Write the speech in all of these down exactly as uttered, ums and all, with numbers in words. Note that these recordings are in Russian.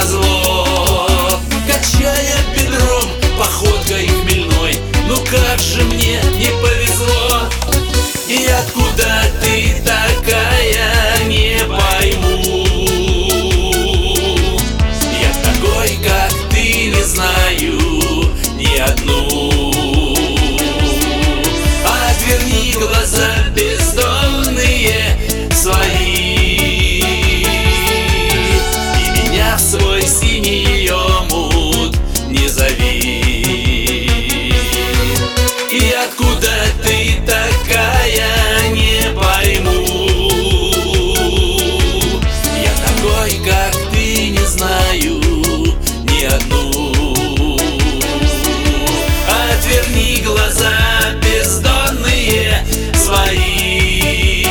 назло. Качая бедром, походкой хмельной, ну как же мне не повезло. И откуда ты такая, не пойму. Я такой, как ты, не знаю ни одну. Отверни глаза бездонные свои, и меня в свой синий омут не зови. И откуда ты такая, не пойму. Я такой, как ты, не знаю ни одну. Отверни глаза бездонные свои,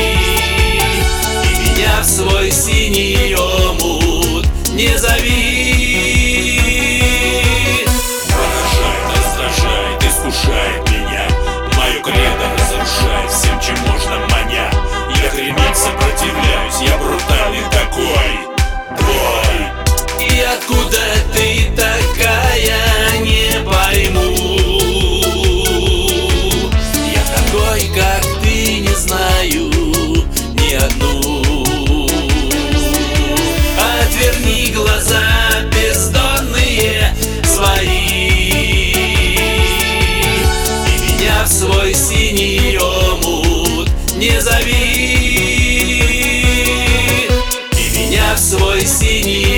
и меня в свой синий омут не зови. Поражает, раздражает, искушает меня, мою кредо разрушает всем, чем можно маня. Я гремит сопротивляюсь, я брутальный такой. Бой. И откуда ты такая, не пойму. Я такой, как ты, не знаю ни одну. Отверни глаза бездонные свои, и меня в свой синий омут не зови. И меня в свой синий